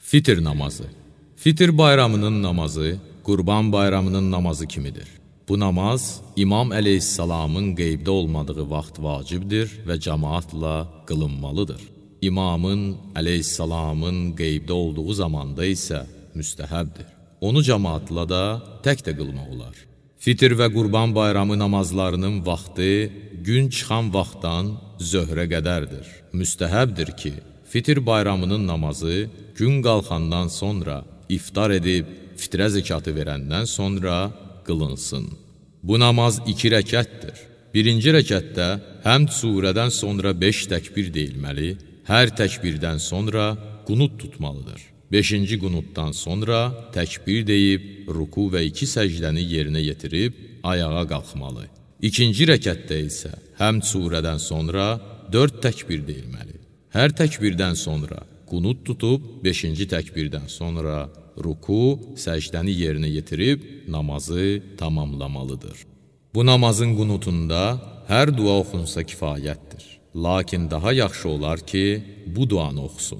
Fitr namazı. Fitr bayramının namazı, Qurban bayramının namazı kimidir. Bu namaz İmam əleyhissalamın qeybdə olmadığı vaxt vacibdir və cəmaatla qılınmalıdır. İmamın əleyhissalamın qeybdə olduğu zamanda isə müstəhəbdir. Onu cəmaatla da tək də qılmaq olar. Fitr və Qurban bayramı namazlarının vaxtı gün çıxan vaxtdan zöhrə qədərdir. Müstəhəbdir ki, Fitr bayramının namazı gün qalxandan sonra iftar edib fitrə zəkatı verəndən sonra qılınsın. Bu namaz 2 rəkətdir. Birinci rəkətdə həmd surədən sonra 5 təkbir deyilməli, hər təkbirdən sonra qunut tutmalıdır. 5-ci qunutdan sonra təkbir deyib, ruku və 2 səcdəni yerinə yetirib, ayağa qalxmalı. İkinci rəkətdə isə həmd surədən sonra 4 təkbir deyilməli. Hər təkbirdən sonra qunut tutub, 5-ci təkbirdən sonra ruku, səcdəni yerinə yetirib, namazı tamamlamalıdır. Bu namazın qunutunda hər dua oxunsa kifayətdir. Lakin daha yaxşı olar ki, bu duanı oxusun.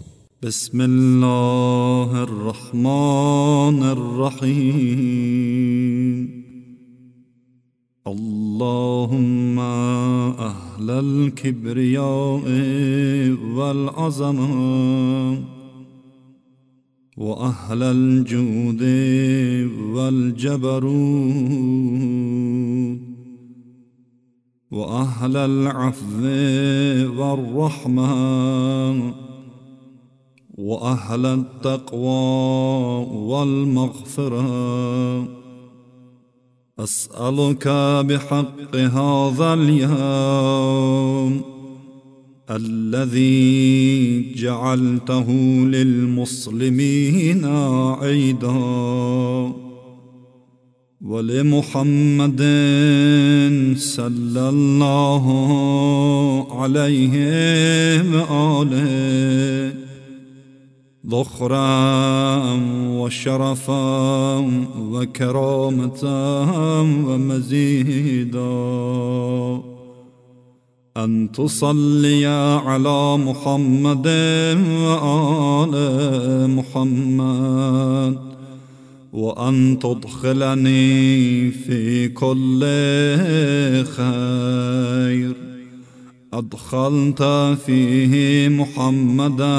Bismillahirrahmanirrahim. Allahumma ahlal kibriyai vel azamah وأهل الجود والجبروت وأهل العفو والرحمة وأهل التقوى والمغفرة أسألك بحق هذا اليوم الذي جعلته للمسلمين عيدا ولمحمد صلى الله عليه وآله ذخرا وشرفا وكرامة ومزيدا أن تصلي على محمد وآل محمد وأن تدخلني في كل خير أدخلت فيه محمدا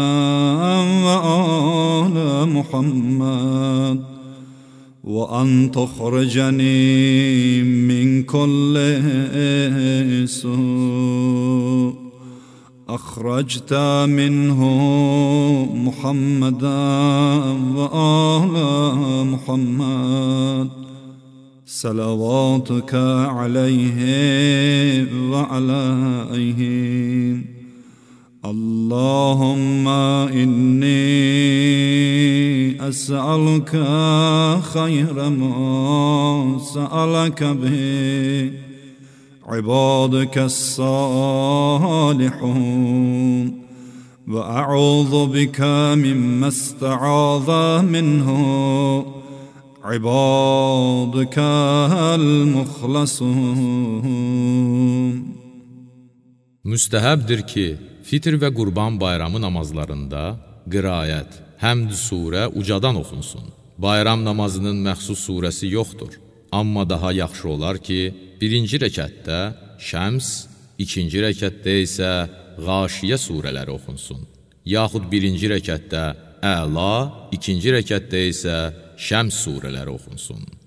وآل محمد وأن تخرجني من كل سوء أخرجت منه محمدا وآل محمد صلواتك عليه وعليهم. اللهم إني أسألك خير ما سألك به عبادك الصالحون وأعوذ بك مما استعاذ منه عبادك المخلصون. Müstəhəbdir ki, Fitr və Qurban bayramı namazlarında qiraət, həmd surə ucadan oxunsun. Bayram namazının məxsus surəsi yoxdur. Amma daha yaxşı olar ki, birinci rəkətdə Şəms, ikinci rəkətdə isəĞaşiyə surələri oxunsun. Yaxud birinci rəkətdə Əla, ikinci rəkətdə isə Şəms surələri oxunsun.